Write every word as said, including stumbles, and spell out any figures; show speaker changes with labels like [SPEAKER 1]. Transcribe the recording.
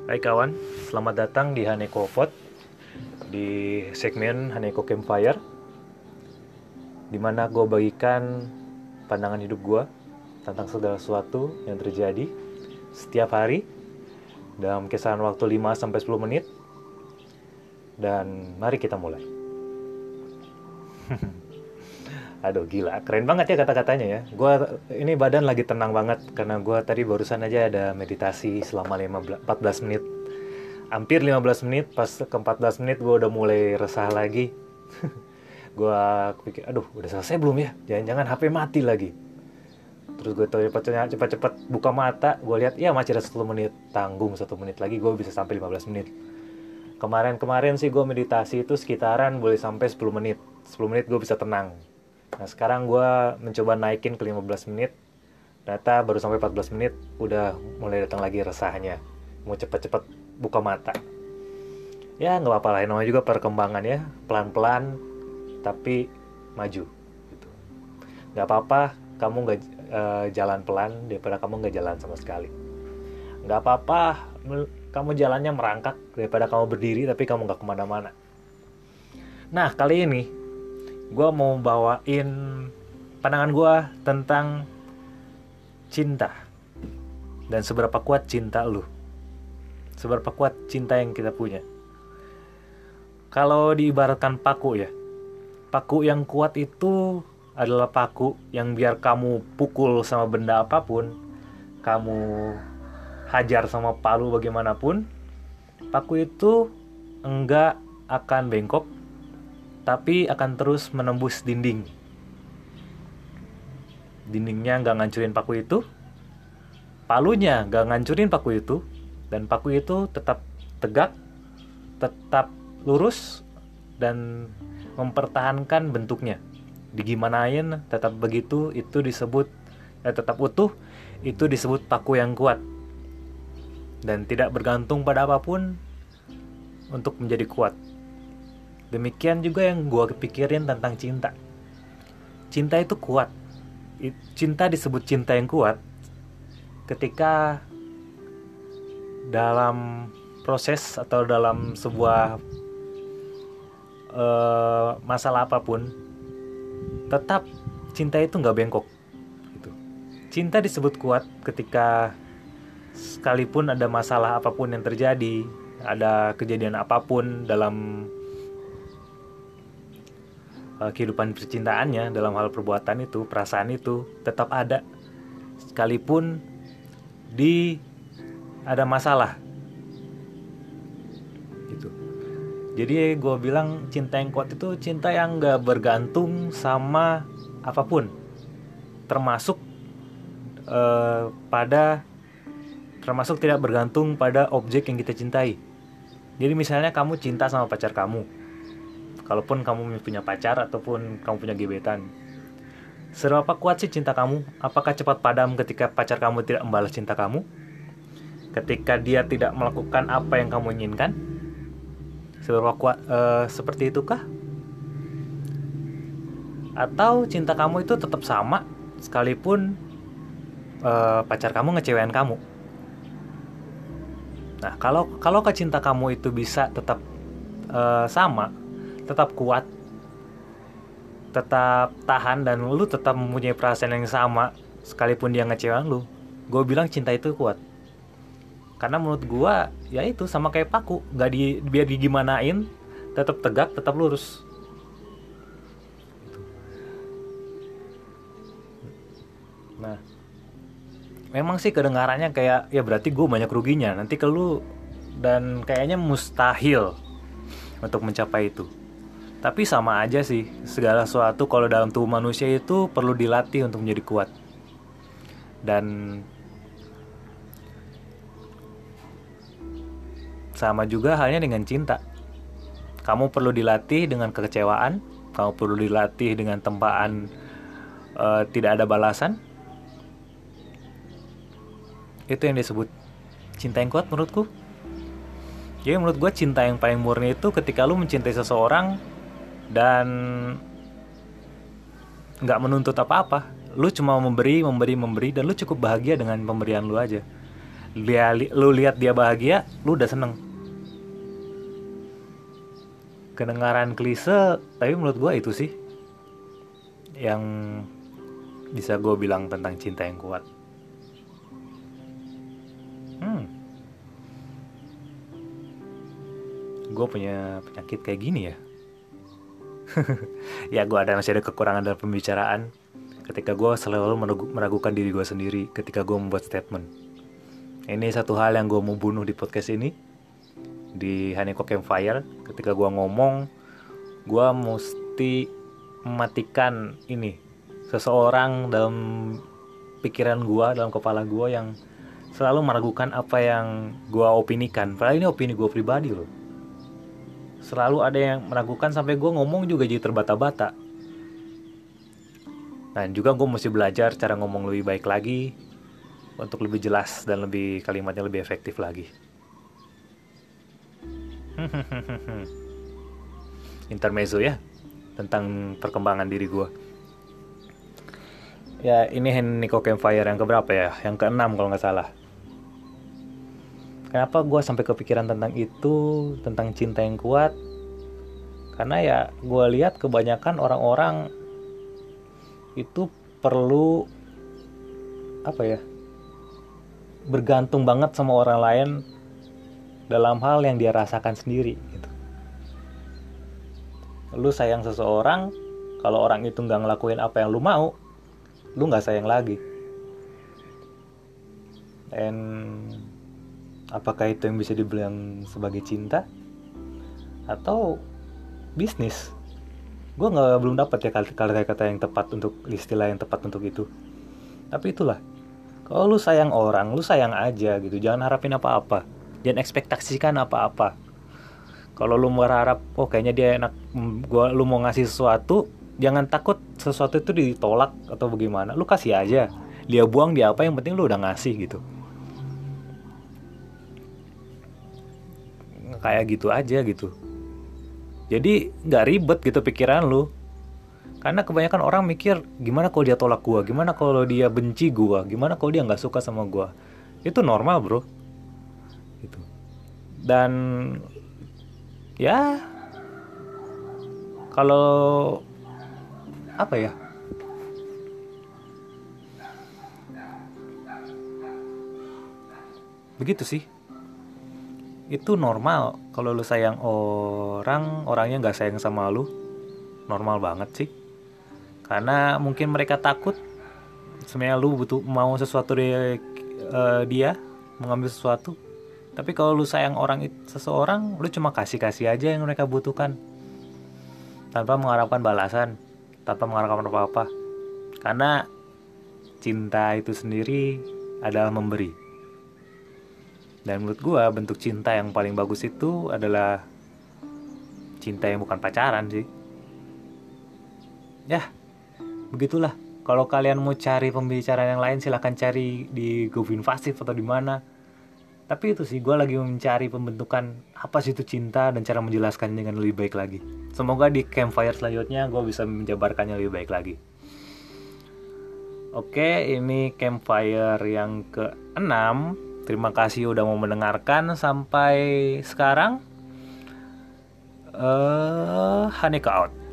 [SPEAKER 1] Hai kawan, selamat datang di Haneko Pod, di segmen Haneko Campfire, di mana gue bagikan pandangan hidup gue tentang segala sesuatu yang terjadi setiap hari dalam kisaran waktu lima sampai sepuluh menit. Dan mari kita mulai. Aduh gila, keren banget ya kata-katanya ya. Gua ini badan lagi tenang banget karena gua tadi barusan aja ada meditasi selama lima belas, empat belas menit. Hampir lima belas menit, pas ke empat belas menit gua udah mulai resah lagi. Gua pikir, aduh udah selesai belum ya? Jangan-jangan H P mati lagi. Terus gue cepat-cepat buka mata, gue lihat ya masih ada sepuluh menit. Tanggung satu menit lagi gue bisa sampai lima belas menit. Kemarin-kemarin sih gue meditasi itu sekitaran boleh sampai sepuluh menit. sepuluh menit gue bisa tenang. Nah sekarang gue mencoba naikin ke lima belas menit. Ternyata baru sampai empat belas menit udah mulai datang lagi resahnya. Mau cepet-cepet buka mata. Ya nggak apa-apa lah, namanya juga perkembangan ya. Pelan-pelan tapi maju gitu. Nggak apa-apa kamu nggak uh, jalan pelan daripada kamu nggak jalan sama sekali. Nggak apa-apa kamu jalannya merangkak daripada kamu berdiri tapi kamu nggak kemana-mana. Nah kali ini gue mau bawain pandangan gue tentang cinta dan seberapa kuat cinta lu, seberapa kuat cinta yang kita punya. Kalau diibaratkan paku ya, paku yang kuat itu adalah paku yang biar kamu pukul sama benda apapun, kamu hajar sama palu bagaimanapun, paku itu enggak akan bengkok, tapi akan terus menembus dinding. Dindingnya nggak ngancurin paku itu, palunya nggak ngancurin paku itu, dan paku itu tetap tegak, tetap lurus, dan mempertahankan bentuknya. Digimanain tetap begitu, itu disebut eh, tetap utuh, itu disebut paku yang kuat. Dan tidak bergantung pada apapun untuk menjadi kuat. Demikian juga yang gue pikirin tentang cinta. Cinta itu kuat. Cinta disebut cinta yang kuat ketika dalam proses atau dalam sebuah uh, masalah apapun, tetap cinta itu gak bengkok gitu. Cinta disebut kuat ketika sekalipun ada masalah apapun yang terjadi, ada kejadian apapun dalam kehidupan percintaannya, dalam hal perbuatan itu, perasaan itu tetap ada sekalipun di ada masalah gitu. Jadi gue bilang cinta yang kuat itu cinta yang gak bergantung sama apapun, termasuk eh, pada termasuk tidak bergantung pada objek yang kita cintai. Jadi misalnya kamu cinta sama pacar kamu, kalaupun kamu punya pacar ataupun kamu punya gebetan, seberapa kuat sih cinta kamu? Apakah cepat padam ketika pacar kamu tidak membalas cinta kamu? Ketika dia tidak melakukan apa yang kamu inginkan? Seberapa kuat uh, seperti itukah? Atau cinta kamu itu tetap sama sekalipun uh, pacar kamu ngecewain kamu? Nah, kalau kalau cinta kamu itu bisa tetap uh, sama, tetap kuat, tetap tahan, dan lu tetap mempunyai perasaan yang sama sekalipun dia ngecewain lu, gue bilang cinta itu kuat. Karena menurut gue ya itu sama kayak paku, gak di, biar digimanain tetap tegak, tetap lurus. Nah memang sih kedengarannya kayak ya berarti gue banyak ruginya nanti ke lu, dan kayaknya mustahil untuk mencapai itu. Tapi sama aja sih, segala sesuatu kalau dalam tubuh manusia itu perlu dilatih untuk menjadi kuat. Dan sama juga halnya dengan cinta. Kamu perlu dilatih dengan kekecewaan, kamu perlu dilatih dengan tempaan uh, tidak ada balasan. Itu yang disebut cinta yang kuat menurutku. Jadi menurut gue cinta yang paling murni itu ketika lu mencintai seseorang dan gak menuntut apa-apa. Lu cuma memberi, memberi, memberi, dan lu cukup bahagia dengan pemberian lu aja. Dia, lu lihat dia bahagia, lu udah seneng. Kedengaran klise, tapi menurut gue itu sih yang bisa gue bilang tentang cinta yang kuat. Hmm, gue punya penyakit kayak gini ya. Ya gue ada masih ada kekurangan dalam pembicaraan. Ketika gue selalu meragukan diri gue sendiri ketika gue membuat statement. Ini satu hal yang gue mau bunuh di podcast ini, di Haneko Campfire. Ketika gue ngomong, gue mesti mematikan ini seseorang dalam pikiran gue, dalam kepala gue yang selalu meragukan apa yang gue opinikan. Padahal ini opini gue pribadi loh. Selalu ada yang meragukan sampai gue ngomong juga jadi terbata-bata. Dan juga gue mesti belajar cara ngomong lebih baik lagi, untuk lebih jelas dan lebih kalimatnya lebih efektif lagi. Intermezzo ya, tentang perkembangan diri gue. Ya ini Haneko Campfire yang keberapa ya? Yang keenam kalau nggak salah. Kenapa gue sampai kepikiran tentang itu, tentang cinta yang kuat? Karena ya gue lihat kebanyakan orang-orang itu perlu apa ya? Bergantung banget sama orang lain dalam hal yang dia rasakan sendiri gitu. Lu sayang seseorang, kalau orang itu nggak ngelakuin apa yang lu mau, lu nggak sayang lagi. Dan apakah itu yang bisa dibilang sebagai cinta atau bisnis? Gue nggak belum dapat ya kata-kata yang tepat untuk istilah yang tepat untuk itu. Tapi itulah. Kalau lu sayang orang, lu sayang aja gitu. Jangan harapin apa-apa. Jangan ekspektasikan apa-apa. Kalau lu berharap, oh kayaknya dia enak, gua lu mau ngasih sesuatu, jangan takut sesuatu itu ditolak atau bagaimana. Lu kasih aja. Dia buang dia apa, yang penting lu udah ngasih gitu. Kayak gitu aja gitu. Jadi nggak ribet gitu pikiran lu. Karena kebanyakan orang mikir, gimana kalau dia tolak gua, gimana kalau dia benci gua, gimana kalau dia nggak suka sama gua. Itu normal bro. Gitu. Dan ya kalau apa ya? Begitu sih. Itu normal. Kalau lu sayang orang, orangnya nggak sayang sama lu, normal banget sih. Karena mungkin mereka takut sebenarnya lu butuh mau sesuatu dari uh, dia, mengambil sesuatu. Tapi kalau lu sayang orang itu, seseorang, lu cuma kasih-kasih aja yang mereka butuhkan, tanpa mengharapkan balasan, tanpa mengharapkan apa-apa. Karena cinta itu sendiri adalah memberi. Dan menurut gua bentuk cinta yang paling bagus itu adalah cinta yang bukan pacaran sih. Ya, begitulah. Kalau kalian mau cari pembicaraan yang lain, silahkan cari di GoVinvasif atau di mana. Tapi itu sih, gue lagi mencari pembentukan apa sih itu cinta dan cara menjelaskannya dengan lebih baik lagi. Semoga di Campfire selanjutnya gue bisa menjabarkannya lebih baik lagi. Oke, ini Campfire yang keenam. Terima kasih udah mau mendengarkan sampai sekarang. Uh, Haneko out.